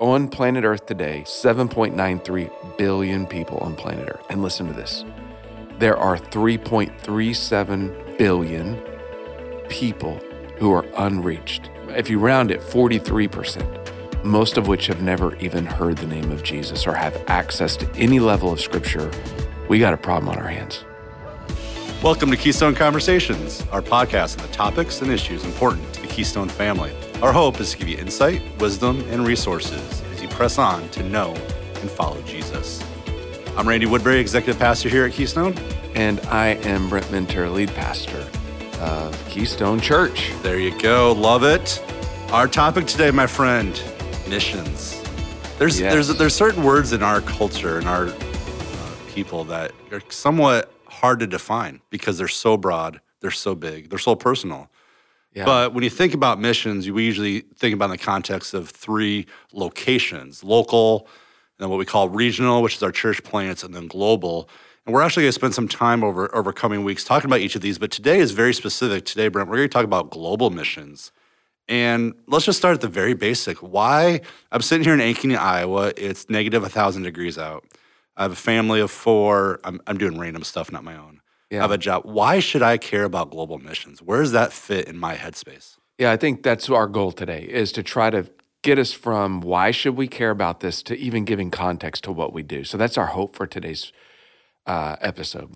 on planet Earth today, 7.93 billion people on planet Earth. And listen to this. There are 3.37 billion people who are unreached. If you round it, 43%, most of which have never even heard the name of Jesus or have access to any level of Scripture. We got a problem on our hands. Welcome to Keystone Conversations, our podcast on the topics and issues important to the Keystone family. Our hope is to give you insight, wisdom, and resources as you press on to know and follow Jesus. I'm Randy Woodbury, Executive Pastor here at Keystone. And I am Brent Minter, Lead Pastor of Keystone Church. There you go. Love it. Our topic today, my friend, missions. There's certain words in our culture and our people that are somewhat hard to define because they're so broad, they're so big, they're so personal. Yeah. But when you think about missions, we usually think about in the context of three locations: local, and then what we call regional, which is our church plants, and then global. And we're actually going to spend some time over coming weeks talking about each of these. But today is very specific. Today, Brent, we're going to talk about global missions. And let's just start at the very basic. Why? I'm sitting here in Ankeny, Iowa. It's negative 1,000 degrees out. I have a family of 4. I'm doing random stuff, not my own. Yeah. I have a job. Why should I care about global missions? Where does that fit in my headspace? Yeah, I think that's our goal today, is to try to get us from why should we care about this to even giving context to what we do. So that's our hope for today's episode.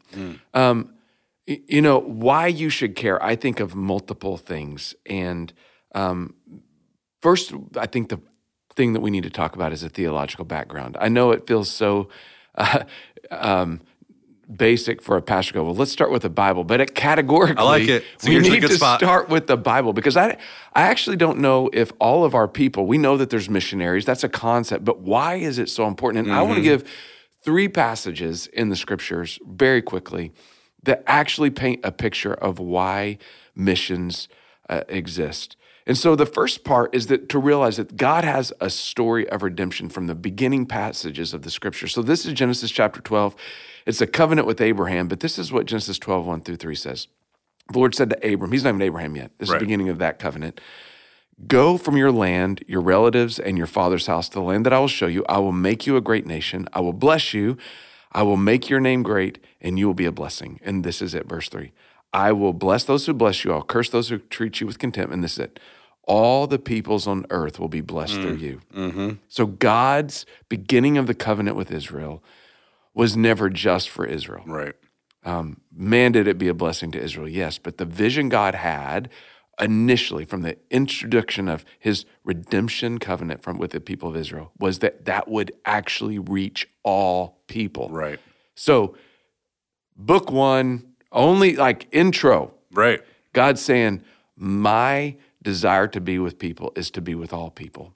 Why you should care, I think of multiple things. And first, I think the thing that we need to talk about is a theological background. I know it feels so basic for a pastor to go, well, let's start with the Bible. But categorically, I like it. We need to start with the Bible, because I actually don't know if all of our people, we know that there's missionaries, that's a concept, but why is it so important? And I want to give 3 passages in the Scriptures very quickly that actually paint a picture of why missions exist. And so the first part is that to realize that God has a story of redemption from the beginning passages of the Scripture. So this is Genesis chapter 12. It's a covenant with Abraham, but this is what Genesis 12, 1 through 3 says. The Lord said to Abram, he's not even Abraham yet. This is the beginning of that covenant. Go from your land, your relatives, and your father's house to the land that I will show you. I will make you a great nation. I will bless you. I will make your name great, and you will be a blessing. And this is it, verse 3. I will bless those who bless you. I'll curse those who treat you with contempt. And this is it. All the peoples on earth will be blessed through you. Mm-hmm. So God's beginning of the covenant with Israel was never just for Israel. Right. Man, did it be a blessing to Israel? Yes, but the vision God had initially from the introduction of his redemption covenant with the people of Israel was that would actually reach all people. Right. So book 1, only like intro. Right. God's saying, my desire to be with people is to be with all people.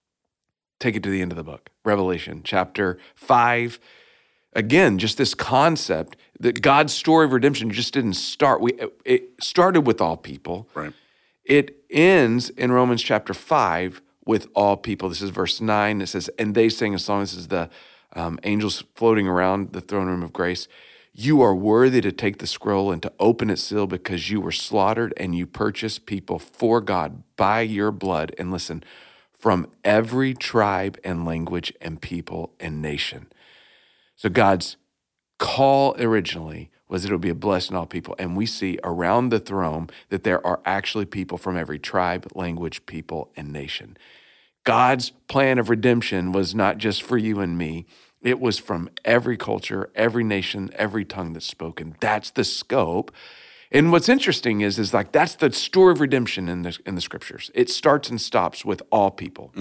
Take it to the end of the book. Revelation chapter 5. Again, just this concept that God's story of redemption just didn't start. It started with all people. Right. It ends in Romans chapter 5 with all people. This is verse 9. It says, and they sang a song. This is the angels floating around the throne room of grace. You are worthy to take the scroll and to open its seal, because you were slaughtered and you purchased people for God by your blood. And listen, from every tribe and language and people and nation. So God's call originally was that it would be a blessing to all people. And we see around the throne that there are actually people from every tribe, language, people, and nation. God's plan of redemption was not just for you and me. It was from every culture, every nation, every tongue that's spoken. That's the scope. And what's interesting is like that's the story of redemption in the Scriptures. It starts and stops with all people.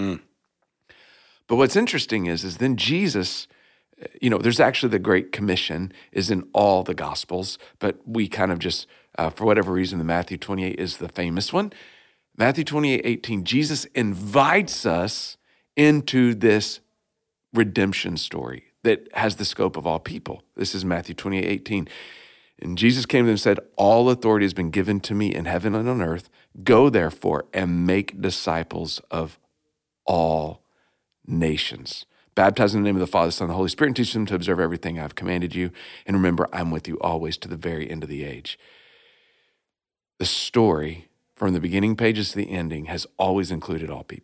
But what's interesting is then Jesus, there's actually the Great Commission is in all the Gospels, but we kind of just, for whatever reason, the Matthew 28 is the famous one. Matthew 28:18, Jesus invites us into this redemption story that has the scope of all people. This is Matthew 28:18. And Jesus came to them and said, all authority has been given to me in heaven and on earth. Go therefore and make disciples of all nations. Baptize in the name of the Father, Son, and the Holy Spirit, and teach them to observe everything I've commanded you. And remember, I'm with you always to the very end of the age. The story from the beginning pages to the ending has always included all people.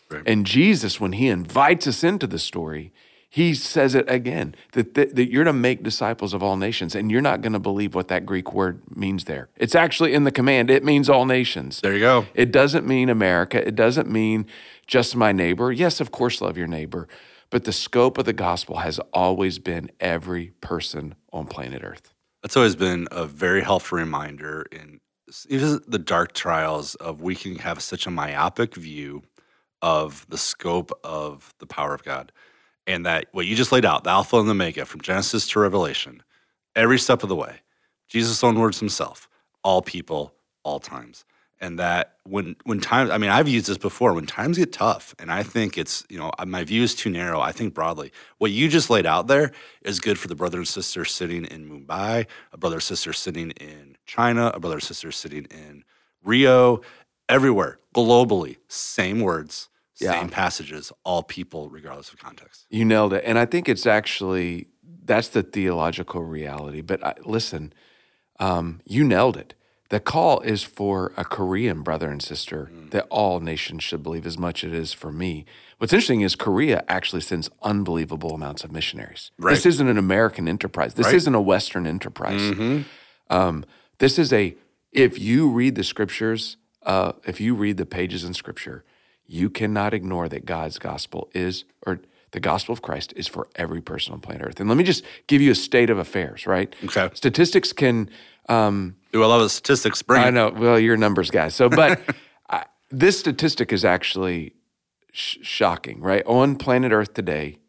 Right. And Jesus, when he invites us into the story, he says it again, that you're to make disciples of all nations, and you're not going to believe what that Greek word means there. It's actually in the command. It means all nations. There you go. It doesn't mean America. It doesn't mean just my neighbor. Yes, of course, love your neighbor. But the scope of the gospel has always been every person on planet Earth. That's always been a very helpful reminder in even the dark trials of we can have such a myopic view of the scope of the power of God. And that what you just laid out, the Alpha and the Omega, from Genesis to Revelation, every step of the way, Jesus' own words himself, all people, all times. And that when times, I mean, I've used this before, when times get tough, and I think it's, my view is too narrow, I think broadly. What you just laid out there is good for the brother and sister sitting in Mumbai, a brother or sister sitting in China, a brother or sister sitting in Rio, everywhere, globally, same words, same passages, all people, regardless of context. You nailed it. And I think it's actually, that's the theological reality. But listen, you nailed it. The call is for a Korean brother and sister that all nations should believe as much as it is for me. What's interesting is Korea actually sends unbelievable amounts of missionaries. Right. This isn't an American enterprise. This isn't a Western enterprise. This is if you read the scriptures, if you read the pages in scripture, you cannot ignore that God's gospel is, or the gospel of Christ is for every person on planet Earth. And let me just give you a state of affairs, right? Okay. Statistics can... Do I love the statistics? Bring it. I know. Well, you're a numbers guy. So, but this statistic is actually shocking, right? On planet Earth today,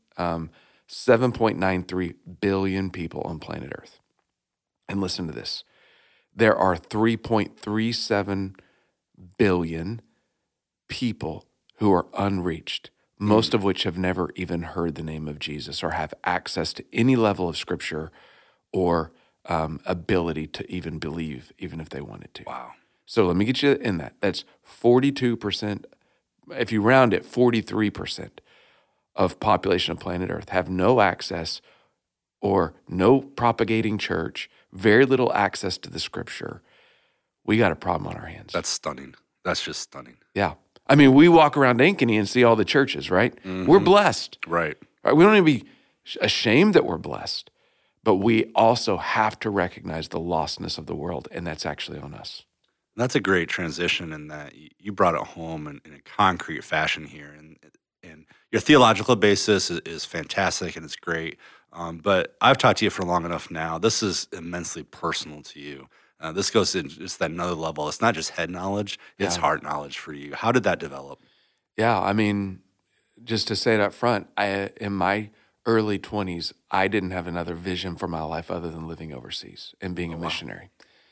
7.93 billion people on planet Earth. And listen to this. There are 3.37 billion people who are unreached, most of which have never even heard the name of Jesus or have access to any level of scripture or ability to even believe, even if they wanted to. Wow. So let me get you in that. That's 42%, if you round it, 43% of population of planet Earth have no access or no propagating church, very little access to the scripture. We got a problem on our hands. That's stunning. That's just stunning. Yeah. I mean, we walk around Ankeny and see all the churches, right? We're blessed. Right. Right? We don't need to be ashamed that we're blessed, but we also have to recognize the lostness of the world, and that's actually on us. That's a great transition in that you brought it home in a concrete fashion here. And your theological basis is fantastic and it's great. But I've talked to you for long enough now. This is immensely personal to you. This goes in just that another level. It's not just head knowledge, it's heart knowledge for you. How did that develop? Yeah, I mean, just to say it up front, in my early 20s, I didn't have another vision for my life other than living overseas and being a missionary.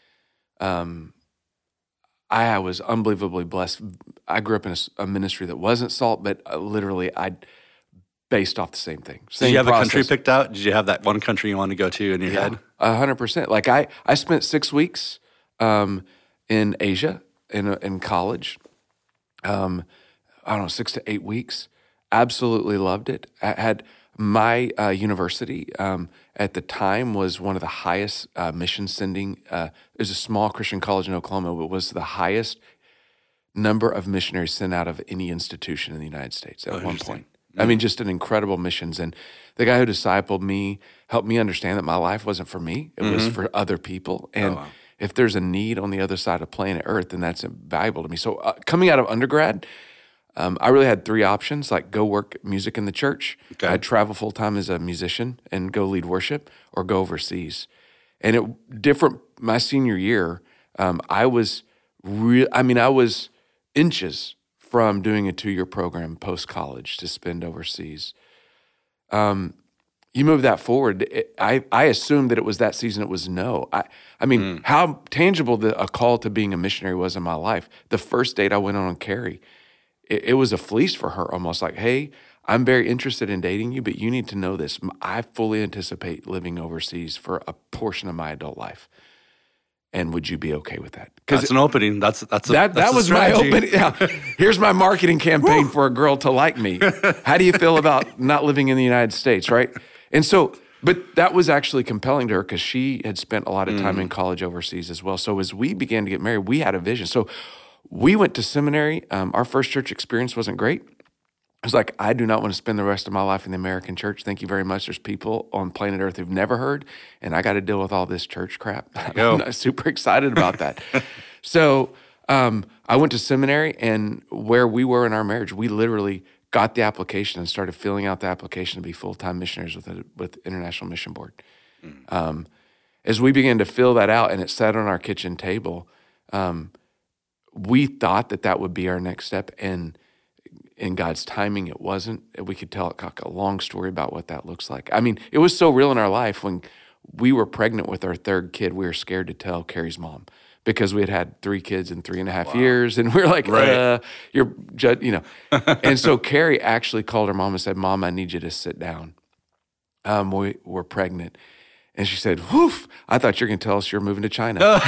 I was unbelievably blessed. I grew up in a ministry that wasn't SALT, but literally I based off the same thing. Did you have a country picked out? Did you have that one country you wanted to go to in your head? 100%. Like I spent 6 weeks in Asia in college. I don't know, 6 to 8 weeks. Absolutely loved it. I had my university at the time was one of the highest mission sending. It was a small Christian college in Oklahoma, but was the highest number of missionaries sent out of any institution in the United States at one point. I mean, just an incredible missions. And the guy who discipled me helped me understand that my life wasn't for me. It was for other people. And if there's a need on the other side of planet Earth, then that's valuable to me. So coming out of undergrad, I really had 3 options, like go work music in the church. Okay. I'd travel full-time as a musician and go lead worship or go overseas. And my senior year, I was inches from doing a 2-year program post-college to spend overseas. You move that forward, I assumed that it was that season it was no. I mean, how tangible a call to being a missionary was in my life. The first date I went on Carrie, it was a fleece for her, almost like, hey, I'm very interested in dating you, but you need to know this. I fully anticipate living overseas for a portion of my adult life. And would you be okay with that? That's an opening. That was my opening. Yeah. Here's my marketing campaign for a girl to like me. How do you feel about not living in the United States, right? And so, but that was actually compelling to her because she had spent a lot of time in college overseas as well. So as we began to get married, we had a vision. So we went to seminary. Our first church experience wasn't great. I was like, I do not want to spend the rest of my life in the American church. Thank you very much. There's people on planet Earth who've never heard, and I got to deal with all this church crap. I'm not super excited about that. So I went to seminary, and where we were in our marriage, we literally got the application and started filling out the application to be full-time missionaries with International Mission Board. As we began to fill that out and it sat on our kitchen table, we thought that would be our next step, and in God's timing, it wasn't. We could tell a long story about what that looks like. I mean, it was so real in our life. When we were pregnant with our third kid, we were scared to tell Carrie's mom because we had 3 kids in 3.5 years, and we were like, you're, And so Carrie actually called her mom and said, "Mom, I need you to sit down. We're pregnant." And she said, "Woof, I thought you were going to tell us you're moving to China."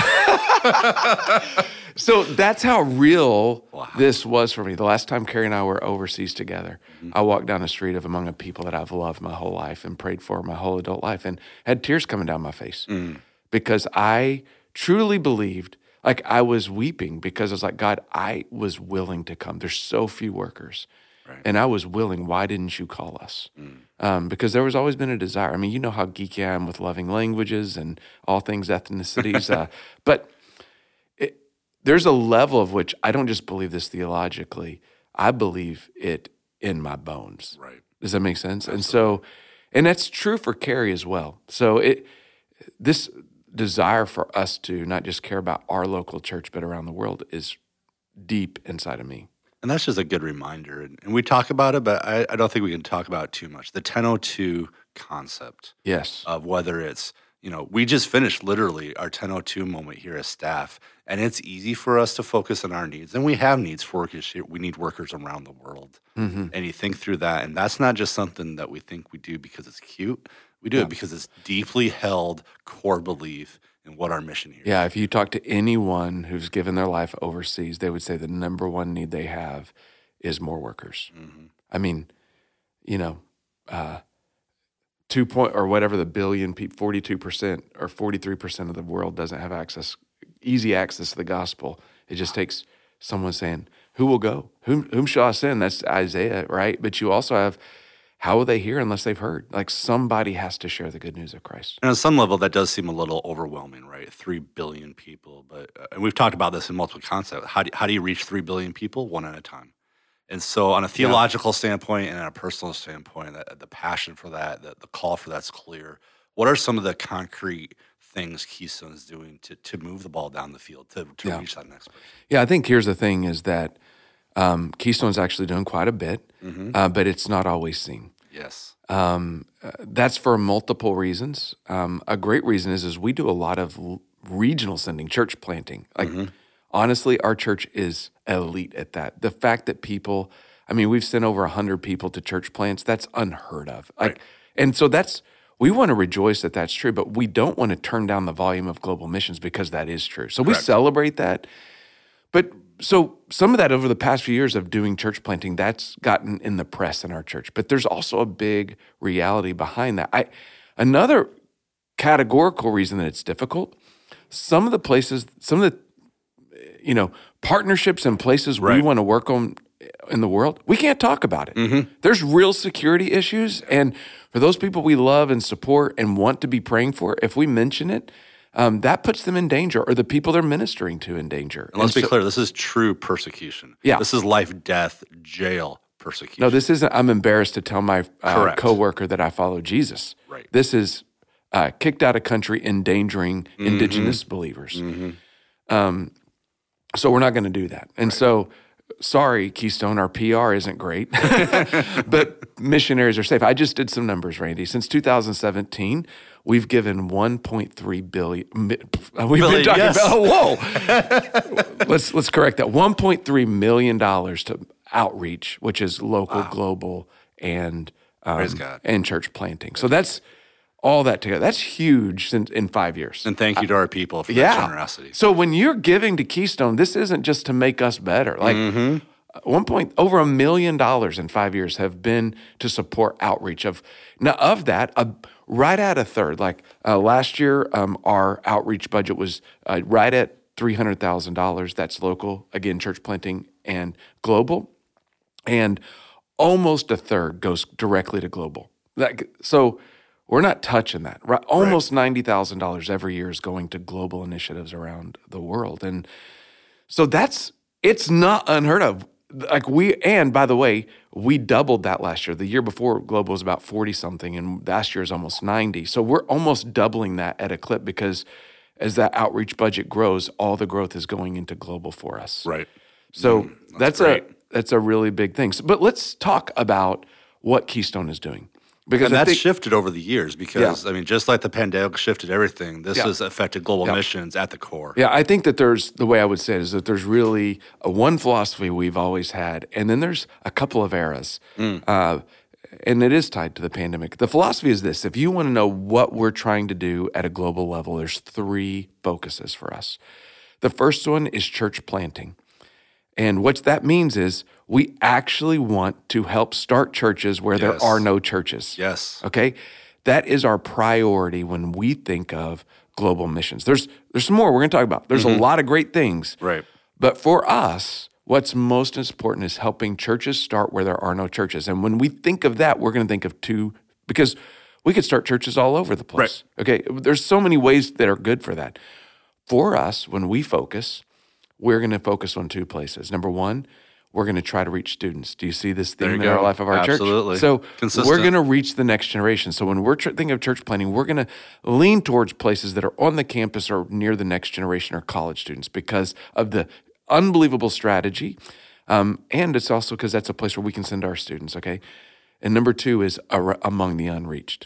So that's how real this was for me. The last time Carrie and I were overseas together, I walked down the street among a people that I've loved my whole life and prayed for my whole adult life, and had tears coming down my face because I truly believed, like I was weeping because I was like, God, I was willing to come. There's so few workers. Right. And I was willing. Why didn't you call us? Because there was always been a desire. I mean, you know how geeky I am with loving languages and all things ethnicities. But there's a level of which I don't just believe this theologically. I believe it in my bones. Right. Does that make sense? Absolutely. And that's true for Carrie as well. So this desire for us to not just care about our local church, but around the world is deep inside of me. And that's just a good reminder. And we talk about it, but I don't think we can talk about it too much. The 1002 concept. Yes. Of whether it's, we just finished literally our 1002 moment here as staff, and it's easy for us to focus on our needs. And we have needs for workers. We need workers around the world. Mm-hmm. And you think through that, and that's not just something that we think we do because it's cute. We do it because it's deeply held core belief in what our mission here is. Yeah, if you talk to anyone who's given their life overseas, they would say the number one need they have is more workers. Mm-hmm. I mean, 2 point or whatever the billion people, 42% or 43% of the world doesn't have easy access to the gospel. It just takes someone saying, "Who will go? Whom shall I send?" That's Isaiah, right? But you also have, how will they hear unless they've heard? Like somebody has to share the good news of Christ. And on some level, that does seem a little overwhelming, right? 3 billion people. But and we've talked about this in multiple concepts. How do you reach 3 billion people? One at a time. And so on a theological standpoint and on a personal standpoint, the passion for that, the call for that's clear. What are some of the concrete things Keystone is doing to move the ball down the field, to reach that next person? Yeah, I think here's the thing is that Keystone's actually doing quite a bit, but it's not always seen. Yes. That's for multiple reasons. A great reason is we do a lot of regional sending, church planting. Honestly, our church is elite at that. The fact that people, we've sent over 100 people to church plants, that's unheard of. Right. And so we want to rejoice that that's true, but we don't want to turn down the volume of global missions because that is true. So we celebrate that. But so some of that over the past few years of doing church planting, that's gotten in the press in our church. But there's also a big reality behind that. Another categorical reason that it's difficult, some of the partnerships and places we want to work on in the world, we can't talk about it. Mm-hmm. There's real security issues. And for those people we love and support and want to be praying for, if we mention it, that puts them in danger, or the people they're ministering to in danger. And let's be clear, this is true persecution. Yeah. This is life, death, jail persecution. No, this isn't, I'm embarrassed to tell my coworker that I follow Jesus. Right. This is kicked out of country, endangering indigenous believers. Mm-hmm. So we're not going to do that. And so, sorry, Keystone, our PR isn't great, but missionaries are safe. I just did some numbers, Randy. Since 2017, we've given $1.3 billion. We've been talking about, let's correct that. $1.3 million to outreach, which is local, global, and church planting. So that's all that together. That's huge in 5 years. And thank you to our people for that generosity. So when you're giving to Keystone, this isn't just to make us better. Like over $1 million in 5 years have been to support outreach. Of that, right at a third. Like last year, our outreach budget was right at $300,000. That's local, again, church planting and global. And almost a third goes directly to global. So we're not touching that. Right? Almost $90,000 every year is going to global initiatives around the world. And so it's not unheard of. And by the way, we doubled that last year. The year before, global was about 40 something, and last year is almost 90. So we're almost doubling that at a clip, because as that outreach budget grows, all the growth is going into global for us. Right. So that's great. a really big thing. But let's talk about what Keystone is doing. Because that's shifted over the years because, Yeah. Just like the pandemic shifted everything, this has affected global missions at the core. Yeah, I think that the way I would say it is that there's really one philosophy we've always had, and then there's a couple of eras, and it is tied to the pandemic. The philosophy is this: if you want to know what we're trying to do at a global level, there's 3 focuses for us. The first one is church planting. And what that means is we actually want to help start churches where there are no churches. Yes. Okay? That is our priority when we think of global missions. There's some more we're going to talk about. There's a lot of great things. Right. But for us, what's most important is helping churches start where there are no churches. And when we think of that, we're going to think of 2, because we could start churches all over the place. Right. Okay? There's so many ways that are good for that. For us, when we focus, we're going to focus on 2 places. Number 1, we're going to try to reach students. Do you see this theme in our life of our Absolutely. church? So Consistent. we're going to reach the next generation. So when we're thinking of church planting, we're going to lean towards places that are on the campus or near the next generation or college students because of the unbelievable strategy. And it's also because that's a place where we can send our students, okay? And number 2 is among the unreached.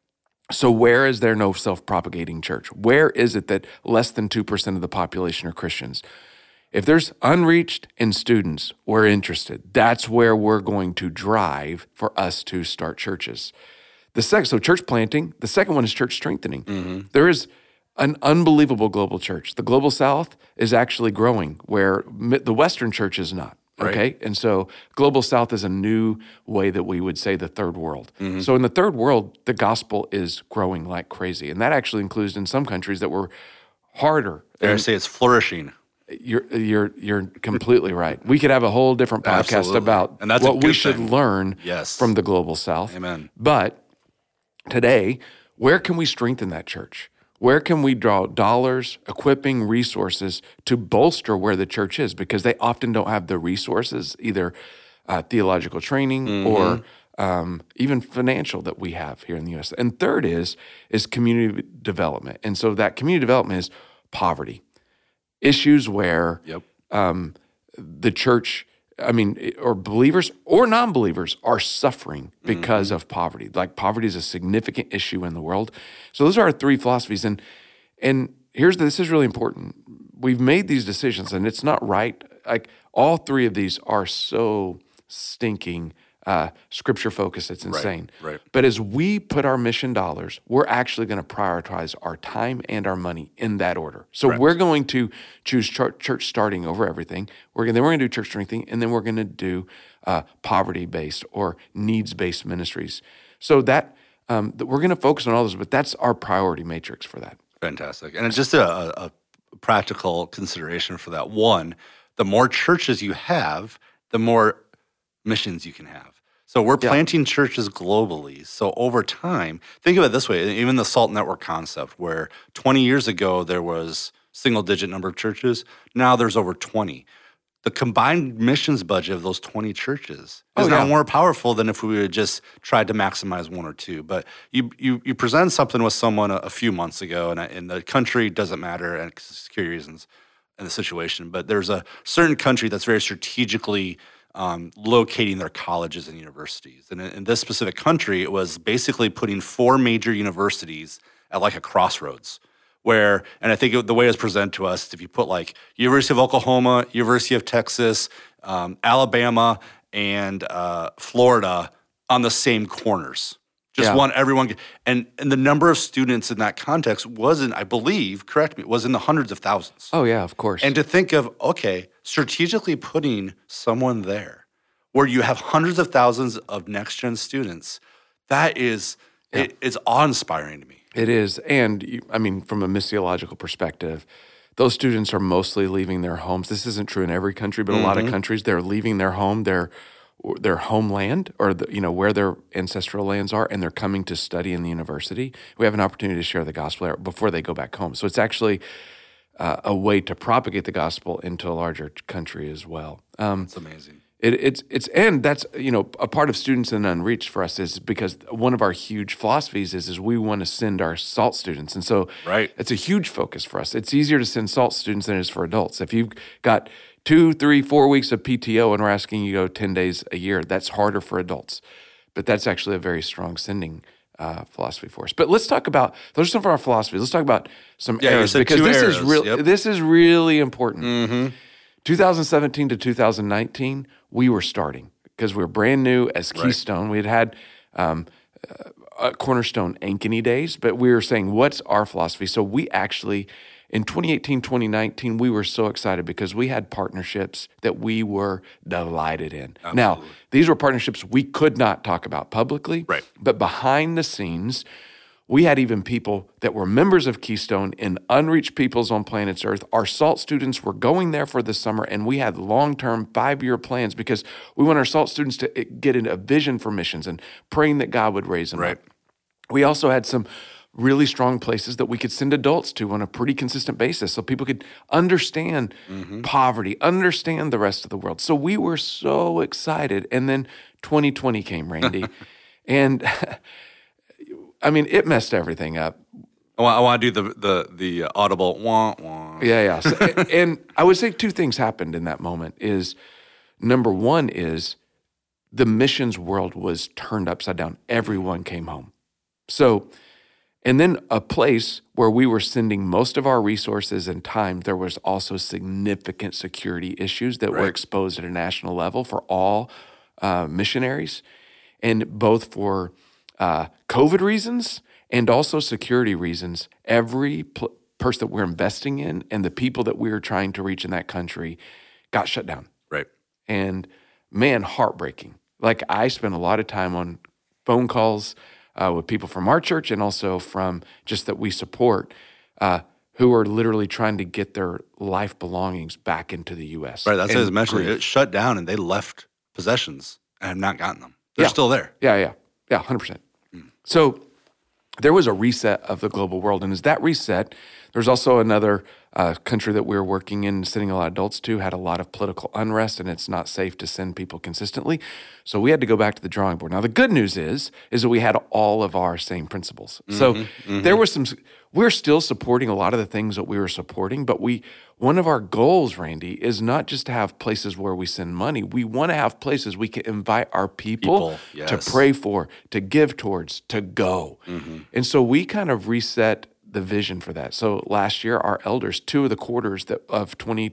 So where is there no self-propagating church? Where is it that less than 2% of the population are Christians? If there's unreached and students, we're interested. That's where we're going to drive for us to start churches. So church planting. The second one is church strengthening. There is an unbelievable global church. The global South is actually growing where the Western church is not. Okay? Right. And so global South is a new way that we would say the third world. So in the third world, the gospel is growing like crazy. And that actually includes in some countries that were harder. Dare I say it's flourishing. You're completely right. We could have a whole different podcast Absolutely. about And that's what we should learn Yes. from the global South. Amen. But today, where can we strengthen that church? Where can we draw dollars, equipping, resources to bolster where the church is? Because they often don't have the resources, either theological training or even financial that we have here in the U.S. And third is community development. And so that community development is poverty. Issues where the church, or believers or non-believers are suffering because of poverty. Like poverty is a significant issue in the world. So those are our 3 philosophies. And this is really important. We've made these decisions and it's not right. Like all 3 of these are so stinking scripture focused. It's insane. Right. But as we put our mission dollars, we're actually going to prioritize our time and our money in that order. So we're going to choose church starting over everything. Then we're going to do church strengthening, and then we're going to do poverty-based or needs-based ministries. So that we're going to focus on all those, but that's our priority matrix for that. Fantastic. And it's just a practical consideration for that. 1, the more churches you have, the more missions you can have. So we're planting churches globally. So over time, think of it this way, even the SALT network concept, where 20 years ago there was single-digit number of churches, now there's over 20. The combined missions budget of those 20 churches is now more powerful than if we would have just tried to maximize 1 or 2. But you present something with someone a few months ago, and the country doesn't matter, and security reasons in the situation, but there's a certain country that's very strategically locating their colleges and universities. And in this specific country, it was basically putting 4 major universities at like a crossroads where, and I think the way it was presented to us, if you put like University of Oklahoma, University of Texas, Alabama, and Florida on the same corners. Just want everyone, and the number of students in that context wasn't, I believe, correct me, was in the hundreds of thousands. Oh yeah, of course. And to think of, okay, strategically putting someone there where you have hundreds of thousands of next-gen students, that is, it's awe-inspiring to me. It is. And from a missiological perspective, those students are mostly leaving their homes. This isn't true in every country, but a lot of countries, they're leaving their home. They're their homeland or where their ancestral lands are, and they're coming to study in the university. We have an opportunity to share the gospel before they go back home. So it's actually a way to propagate the gospel into a larger country as well. It's amazing. And that's a part of Students in Unreached for us is because one of our huge philosophies is we want to send our SALT students, and so it's a huge focus for us. It's easier to send SALT students than it is for adults. If you've got 2, 3, 4 weeks of PTO and we're asking you to go 10 days a year, that's harder for adults. But that's actually a very strong sending philosophy for us. But let's talk about those are some of our philosophies. Let's talk about some errors because this is really important. Mm-hmm. 2017 to 2019, we were starting because we were brand new as Keystone. We had Cornerstone Ankeny days, but we were saying, what's our philosophy? So we actually, in 2018, 2019, we were so excited because we had partnerships that we were delighted in. Absolutely. Now, these were partnerships we could not talk about publicly, but behind the scenes, we had even people that were members of Keystone in Unreached Peoples on Planet Earth. Our SALT students were going there for the summer, and we had long-term 5-year plans because we want our SALT students to get a vision for missions and praying that God would raise them up. We also had some really strong places that we could send adults to on a pretty consistent basis so people could understand poverty, understand the rest of the world. So we were so excited. And then 2020 came, Randy, and I mean, it messed everything up. I want to do the audible wah wah. Yeah. So, and I would say 2 things happened in that moment. Is number one is the missions world was turned upside down. Everyone came home. So, and then a place where we were sending most of our resources and time, there was also significant security issues that were exposed at a national level for all missionaries, and both for COVID reasons and also security reasons. Every person that we're investing in and the people that we were trying to reach in that country got shut down. And man, heartbreaking. Like I spent a lot of time on phone calls with people from our church and also from just that we support who are literally trying to get their life belongings back into the U.S. That's what I was mentioning. It shut down and they left possessions and have not gotten them. They're still there. Yeah, 100%. So there was a reset of the global world. And as that reset, there's also another country that we were working in, sending a lot of adults to, had a lot of political unrest, and it's not safe to send people consistently. So we had to go back to the drawing board. Now, the good news is that we had all of our same principles. So there were we're still supporting a lot of the things that we were supporting, but one of our goals, Randy, is not just to have places where we send money. We want to have places we can invite our people to pray for, to give towards, to go. And so we kind of reset the vision for that. So last year, our elders, 2 of the quarters of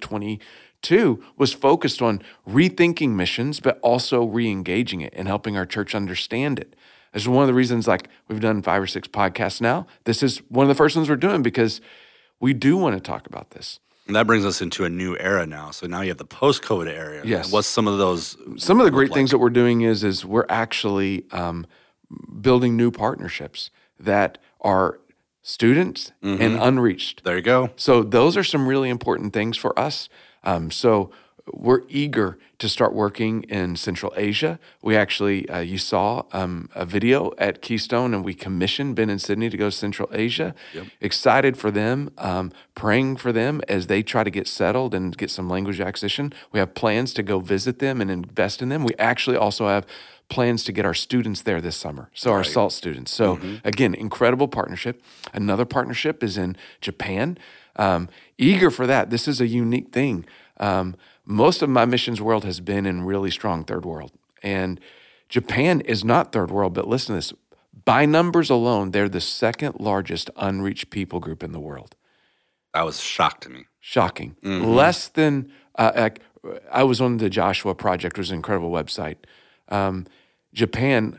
2022 was focused on rethinking missions, but also re-engaging it and helping our church understand it. This is one of the reasons, like we've done 5 or 6 podcasts now. This is one of the first ones we're doing because we do want to talk about this. And that brings us into a new era now. So now you have the post-COVID era. Yes. What's some of those? Some of the great things that we're doing is we're actually building new partnerships that are students and unreached. There you go. So those are some really important things for us. So we're eager to start working in Central Asia. We actually, you saw a video at Keystone, and we commissioned Ben and Sydney to go to Central Asia. Excited for them, praying for them as they try to get settled and get some language acquisition. We have plans to go visit them and invest in them. We actually also have plans to get our students there this summer, so our SALT students. So again, incredible partnership. Another partnership is in Japan. Eager for that. This is a unique thing. Most of my missions world has been in really strong third world. And Japan is not third world, but listen to this. By numbers alone, they're the 2nd largest unreached people group in the world. That was shock to me. Shocking. Less than, I was on the Joshua Project, which is an incredible website. Japan,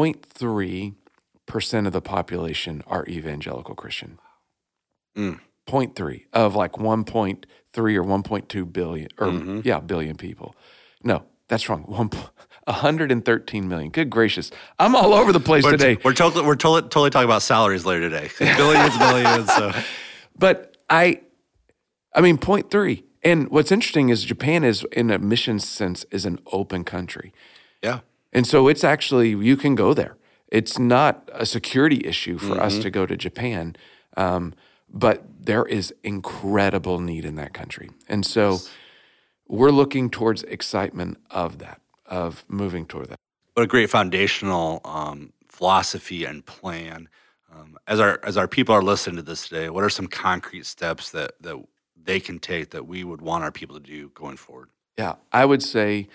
0.3% of the population are evangelical Christian. 0.3 of like 1.3 or 1.2 billion, or billion people. No, that's wrong. 113 million. Good gracious. I'm all over the place today. We're totally talking about salaries later today. Billions. So. But I mean, 0.3. And what's interesting is Japan is, in a mission sense, is an open country. Yeah. And so it's actually, you can go there. It's not a security issue for us to go to Japan, but there is incredible need in that country. And so we're looking towards excitement of that, of moving toward that. What a great foundational philosophy and plan. As our people are listening to this today, what are some concrete steps that they can take that we would want our people to do going forward? Yeah, I would say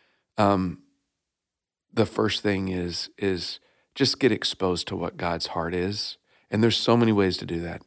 the first thing is just get exposed to what God's heart is. And there's so many ways to do that.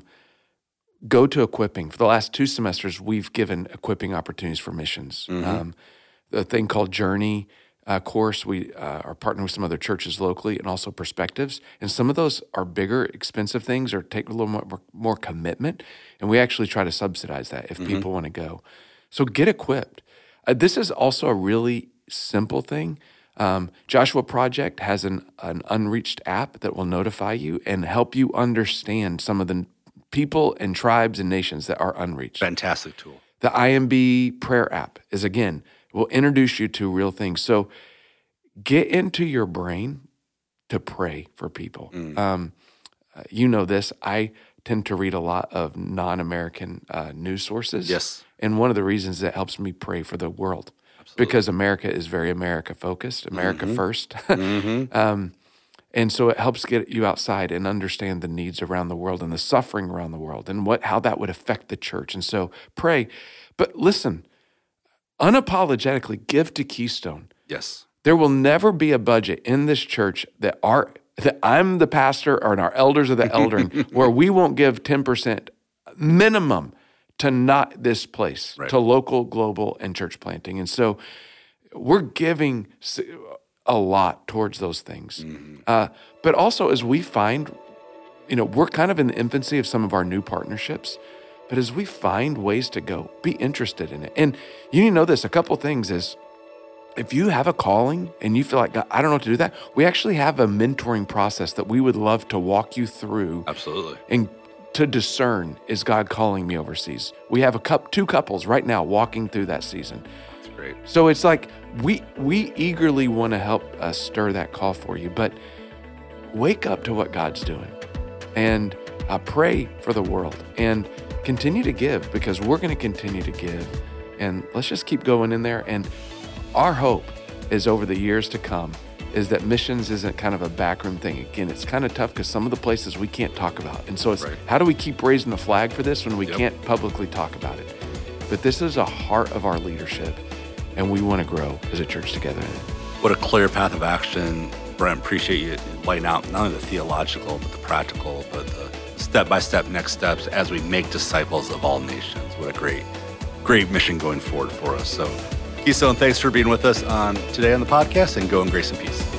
Go to equipping. For the last 2 semesters, we've given equipping opportunities for missions. The thing called Journey course, we are partnering with some other churches locally and also Perspectives. And some of those are bigger, expensive things or take a little more commitment. And we actually try to subsidize that if people want to go. So get equipped. This is also a really simple thing. Joshua Project has an unreached app that will notify you and help you understand some of the people and tribes and nations that are unreached. Fantastic tool. The IMB prayer app is, again, will introduce you to real things. So get into your brain to pray for people. You know this. I tend to read a lot of non-American news sources. Yes. And one of the reasons that helps me pray for the world. Because America is very America-focused, America first. And so it helps get you outside and understand the needs around the world and the suffering around the world and how that would affect the church. And so pray. But listen, unapologetically give to Keystone. Yes. There will never be a budget in this church that I'm the pastor or our elders are the eldering where we won't give 10% minimum to not this place, to local, global, and church planting. And so we're giving a lot towards those things. But also as we find, we're kind of in the infancy of some of our new partnerships, but as we find ways to go, be interested in it. And you need to know this, a couple things is, if you have a calling and you feel like, God, I don't know what to do that, we actually have a mentoring process that we would love to walk you through. Absolutely. And to discern, is God calling me overseas? We have 2 couples right now walking through that season. That's great. So it's like we eagerly want to help stir that call for you, but wake up to what God's doing and pray for the world and continue to give because we're going to continue to give. And let's just keep going in there. And our hope is over the years to come is that missions isn't kind of a backroom thing. Again, it's kind of tough because some of the places we can't talk about. And so it's how do we keep raising the flag for this when we can't publicly talk about it? But this is a heart of our leadership, and we want to grow as a church together in it. What a clear path of action. Brent, appreciate you laying out not only the theological, but the practical, but the step-by-step next steps as we make disciples of all nations. What a great mission going forward for us. So Keystone, thanks for being with us today on the podcast, and go in grace and peace.